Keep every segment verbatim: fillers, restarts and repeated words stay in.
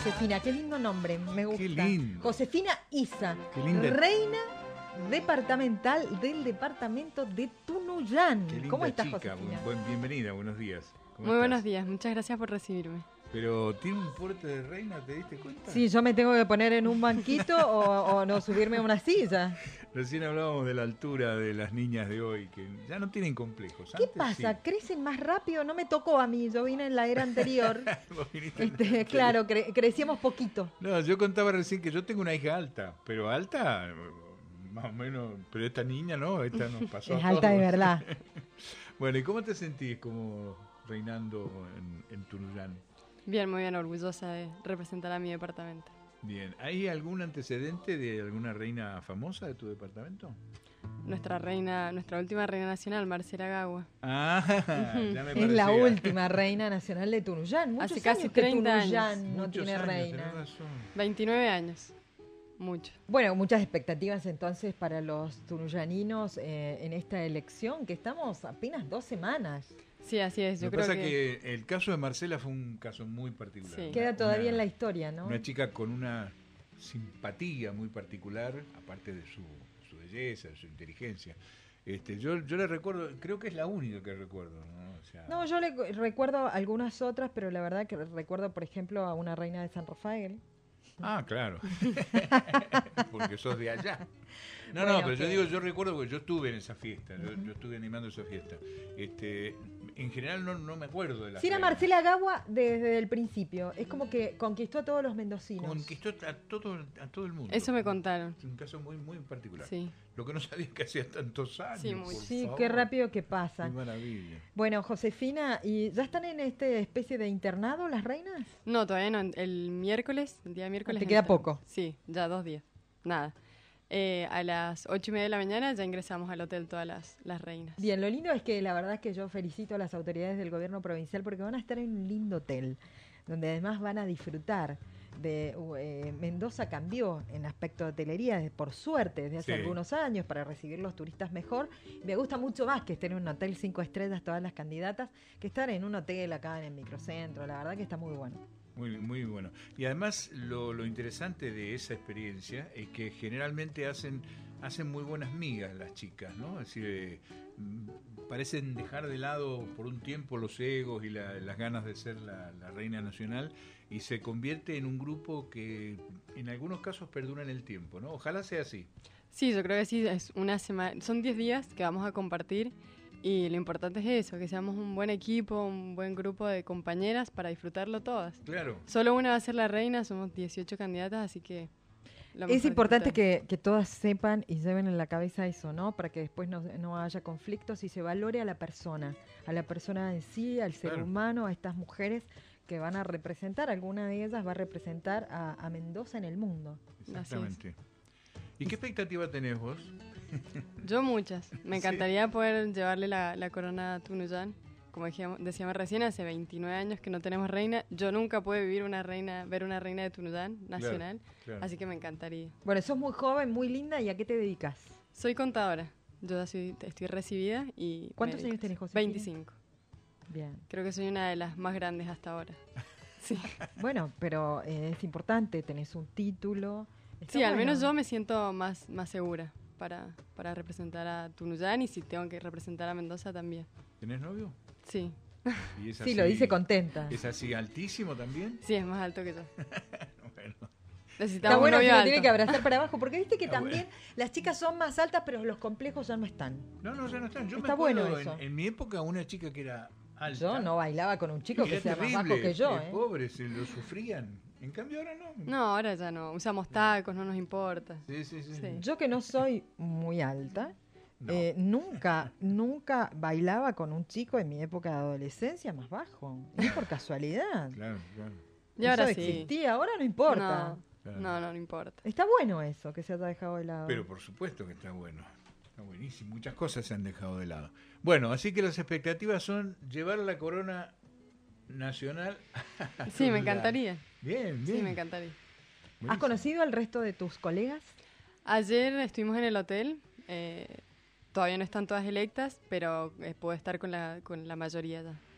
Josefina, qué lindo nombre, me gusta. Qué lindo. Josefina Isa, Qué linda. reina departamental del departamento de Tunuyán. Qué linda ¿Cómo estás, chica. Josefina? Buen, buen- bienvenida, buenos días. ¿Cómo Muy estás? buenos días, muchas gracias por recibirme. Pero tiene un porte de reina, ¿te diste cuenta? Sí, yo me tengo que poner en un banquito o, o no subirme a una silla. Recién hablábamos de la altura de las niñas de hoy, que ya no tienen complejos. ¿Qué Antes pasa? sí. ¿Crecen más rápido? No me tocó a mí, yo vine en la era anterior. Vos viniste Este, antes. claro, cre- crecíamos poquito. No, yo contaba recién que yo tengo una hija alta, pero alta, más o menos, pero esta niña no, esta nos pasó Es a alta de todos. verdad. Bueno, ¿y cómo te sentís como reinando en, en Tunuyán? Bien, muy bien, orgullosa de representar a mi departamento. Bien, ¿hay algún antecedente de alguna reina famosa de tu departamento? Nuestra reina, nuestra última reina nacional, Marcela Gagua. Ah, ya me Es la parecía. última reina nacional de Tunuyán. Muchos Hace casi años que treinta Tunuyán años. no Muchos tiene años, reina. tenés razón. veintinueve años. Mucho. Bueno, muchas expectativas entonces para los tunuyaninos eh, en esta elección, que estamos apenas dos semanas. Sí, así es. Yo Lo que creo pasa que, es que el caso de Marcela fue un caso muy particular. Sí. Una- Queda todavía una- en la historia, ¿no? Una chica con una simpatía muy particular, aparte de su, su belleza, de su inteligencia. Este, yo, yo le recuerdo, creo que es la única que recuerdo, ¿no? O sea, No, yo le cu- recuerdo algunas otras, pero la verdad que recuerdo, por ejemplo, a una reina de San Rafael. Ah, claro. Porque sos de allá. No, Bueno, no, pero que- yo digo, yo recuerdo que yo estuve en esa fiesta, yo, yo estuve animando esa fiesta. Este, en general no, no me acuerdo de la Sí, era Marcela Gagua desde el principio. Es como que conquistó a todos los mendocinos. Conquistó a todo, a todo el mundo. eso me contaron. Es un caso muy, muy particular. Sí. Lo que no sabía es que hacía tantos años. Sí, mucho. por Sí, favor. qué rápido que pasa. Qué maravilla. Bueno, Josefina, ¿y ya están en esta especie de internado las reinas? No, todavía no. El miércoles, el día miércoles. te queda entramos. poco. Sí, ya dos días. Nada. Eh, a las ocho y media de la mañana ya ingresamos al hotel todas las, las reinas. Bien, lo lindo es que la verdad es que yo felicito a las autoridades del gobierno provincial porque van a estar en un lindo hotel, donde además van a disfrutar de... eh, Mendoza cambió en aspecto de hotelería, de- por suerte, desde hace Sí. algunos años, para recibir los turistas mejor. Me gusta mucho más que estén en un hotel cinco estrellas todas las candidatas, que estar en un hotel acá en el microcentro. La verdad que está muy bueno. Muy, muy bueno. Y además lo, lo interesante de esa experiencia es que generalmente hacen, hacen muy buenas migas las chicas, ¿no? Es decir, eh, mm, parecen dejar de lado por un tiempo los egos y la- las ganas de ser la, la reina nacional y se convierte en un grupo que en algunos casos perdura en el tiempo, ¿no? Ojalá sea así. Sí, yo creo que sí, es una semana, son diez días que vamos a compartir y lo importante es eso, que seamos un buen equipo, un buen grupo de compañeras para disfrutarlo todas. Claro. Solo una va a ser la reina, somos dieciocho candidatas, así que... lo Es mejor importante disfrutar. que, que todas sepan y lleven en la cabeza eso, ¿no? Para que después no, no haya conflictos y se valore a la persona, a la persona en sí, al ser Claro. humano, a estas mujeres que van a representar, alguna de ellas va a representar a, a Mendoza en el mundo. Exactamente. ¿Y qué expectativa tenés vos? Yo muchas. Me encantaría poder llevarle la, la corona a Tunuyán. Como decíamos, decíamos recién, hace veintinueve años que no tenemos reina. Yo nunca pude vivir una reina, ver una reina de Tunuyán nacional, claro. así que me encantaría. Bueno, sos muy joven, muy linda, ¿y a qué te dedicas? Soy contadora. Yo ya soy, estoy recibida y... ¿Cuántos me dedico años tenés, a eso. Josefina? veinticinco. Bien. Creo que soy una de las más grandes hasta ahora. Sí, Bueno, pero eh, es importante, tenés un título. Está sí, al bueno. menos yo me siento más, más segura para, para representar a Tunuyán y si tengo que representar a Mendoza también. ¿Tenés novio? Sí, ¿Y es Sí, así- lo dice contenta. ¿Es así altísimo también? sí, es más alto que yo. Bueno. Necesitamos Está bueno un que novio lo tiene alto. que abrazar para abajo, porque viste que Está también las chicas son más altas, pero los complejos ya no están. No, no, ya no están. Yo Está me acuerdo bueno en, eso. en mi época una chica que era alta. Yo no bailaba con un chico que era sea terrible, más bajo que yo, eh, ¿eh? Pobres, se lo sufrían. En cambio ahora no. No, ahora ya no. Usamos tacos, no nos importa. Sí, sí, sí. Sí. Yo que no soy muy alta, No. eh, nunca, nunca bailaba con un chico en mi época de adolescencia más bajo. Y por casualidad. Claro, claro. Y ahora Eso sí. existía, ahora no importa. No, Claro. no, no, no importa. Está bueno eso, que se haya dejado de lado. Pero por supuesto que está bueno. Está buenísimo. Muchas cosas se han dejado de lado. Bueno, así que las expectativas son llevar la corona nacional. a Sí, me todos encantaría. lados. Bien, bien. Sí, me encantaría. ¿Has Buenísimo. conocido al resto de tus colegas? Ayer estuvimos en el hotel. eh, todavía no están todas electas, pero eh, puedo estar con la, con la mayoría ya.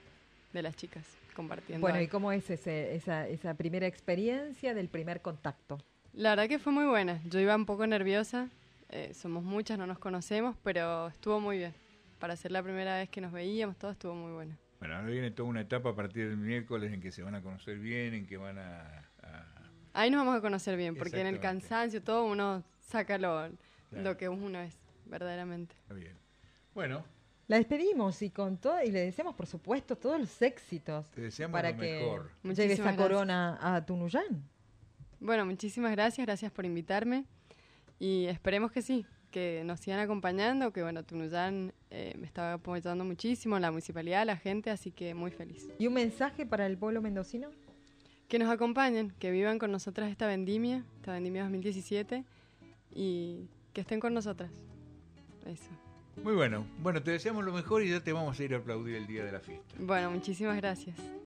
de las chicas compartiendo. Bueno, algo. ¿y cómo es ese, esa, esa primera experiencia del primer contacto? La verdad que fue muy buena. Yo iba un poco nerviosa. Eh, somos muchas, no nos conocemos, pero estuvo muy bien. Para ser la primera vez que nos veíamos, todo estuvo muy bueno. Bueno, ahora viene toda una etapa a partir del miércoles en que se van a conocer bien, en que van a... a... Ahí nos vamos a conocer bien, porque en el cansancio todo uno saca lo, claro. lo que uno es, verdaderamente. Está bien. Bueno. La despedimos y con todo, y le deseamos, por supuesto, todos los éxitos. Te deseamos para lo que mejor. lleve esa corona a Tunuyán. Bueno, muchísimas gracias, gracias por invitarme y esperemos que sí, que nos sigan acompañando, que bueno, Tunuyán eh, me está apoyando muchísimo, la municipalidad, la gente, así que muy feliz. ¿Y un mensaje para el pueblo mendocino? Que nos acompañen, que vivan con nosotras esta vendimia, esta vendimia dos mil diecisiete y que estén con nosotras. Eso. Muy bueno. Bueno, te deseamos lo mejor y ya te vamos a ir a aplaudir el día de la fiesta. Bueno, muchísimas gracias.